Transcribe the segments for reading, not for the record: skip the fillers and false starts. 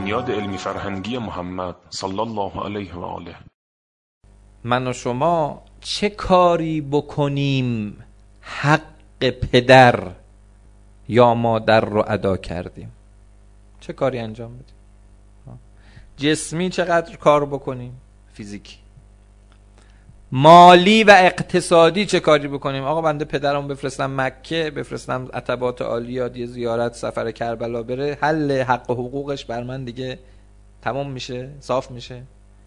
بنیاد علمی فرهنگی محمد صلی الله علیه و آله. من و شما چه کاری بکنیم حق پدر یا مادر رو ادا کردیم؟ چه کاری انجام بدیم؟ جسمی چقدر کار بکنیم؟ فیزیکی. مالی و اقتصادی چه کاری بکنیم؟ آقا بنده پدرم بفرستم مکه، بفرستم عتبات عالیات، یه زیارت، سفر کربلا بره، حل حق و حقوقش بر من دیگه تمام میشه، صاف میشه.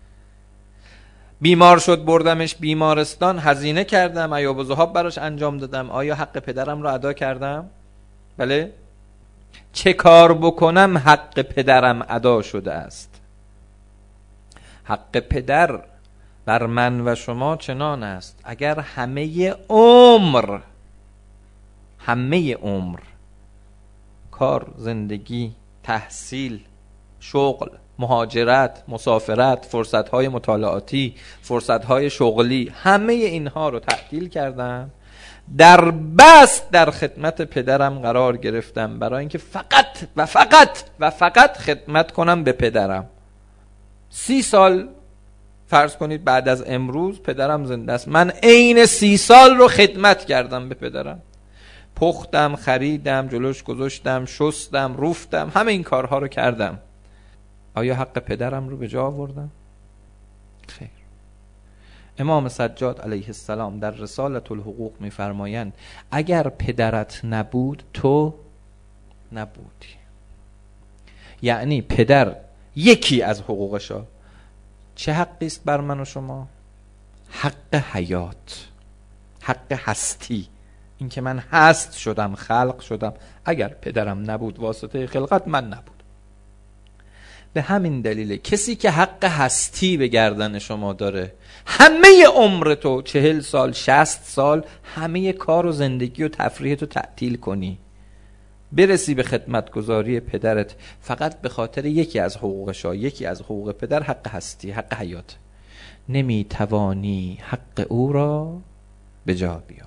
بیمار شد بردمش بیمارستان، هزینه کردم، عیاب و ذهاب براش انجام دادم، آیا حق پدرم رو ادا کردم؟ بله. چه کار بکنم حق پدرم ادا شده است؟ حق پدر بر من و شما چنان است اگر همه عمر کار، زندگی، تحصیل، شغل، مهاجرت، مسافرت، فرصتهای مطالعاتی، فرصتهای شغلی، همه اینها رو تعطیل کردم، در بست در خدمت پدرم قرار گرفتم برای اینکه فقط خدمت کنم به پدرم. 30 سال فرض کنید بعد از امروز پدرم زنده است، من عین 30 سال رو خدمت کردم به پدرم، پختم، خریدم، جلوش گذاشتم، شستم، روفتم، همه این کارها رو کردم. آیا حق پدرم رو به جا آوردم؟ خیر. امام سجاد علیه السلام در رسالة الحقوق می‌فرمایند اگر پدرت نبود تو نبودی. یعنی پدر یکی از حقوقشا چه حقی است بر من و شما؟ حق حیات، حق هستی، این که من هست شدم، خلق شدم. اگر پدرم نبود واسطه خلقت من نبود. به همین دلیل کسی که حق هستی به گردن شما داره، همه عمر تو 40 سال 60 سال همه کار و زندگی و تفریحتو تعطیل کنی، برسی به خدمتگزاری پدرت فقط به خاطر یکی از حقوقشا، یکی از حقوق پدر حق هستی، حق حیات، نمیتوانی حق او را به جا بیاوری.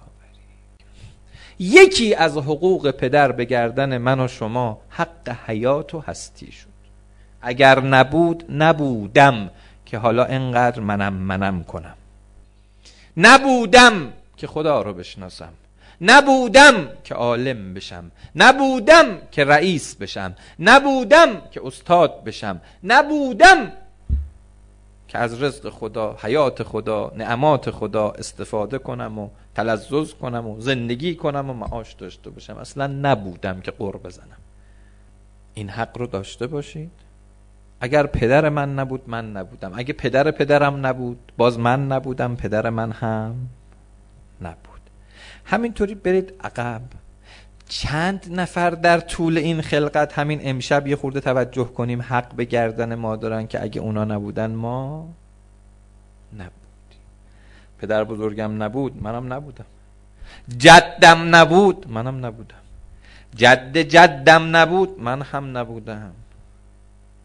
یکی از حقوق پدر به گردن من و شما حق حیات و هستی شد. اگر نبود نبودم که حالا انقدر منم کنم، نبودم که خدا رو بشناسم، نبودم که عالم بشم، نبودم که رئیس بشم، نبودم که استاد بشم، نبودم که از رزق خدا، حیات خدا، نعمات خدا استفاده کنم و تلذذ کنم و زندگی کنم و معاش داشته باشم. اصلا نبودم که قر بزنم. این حق رو داشته باشید. اگر پدر من نبود من نبودم، اگه پدر پدرم نبود باز من نبودم، پدر من هم نبود. همینطوری برید عقب. چند نفر در طول این خلقت، همین امشب یه خورده توجه کنیم، حق به گردن ما دارن که اگه اونا نبودن ما نبودیم. پدر بزرگم نبود منم نبودم، جدم نبود منم نبودم، جد جدم نبود من هم نبودم،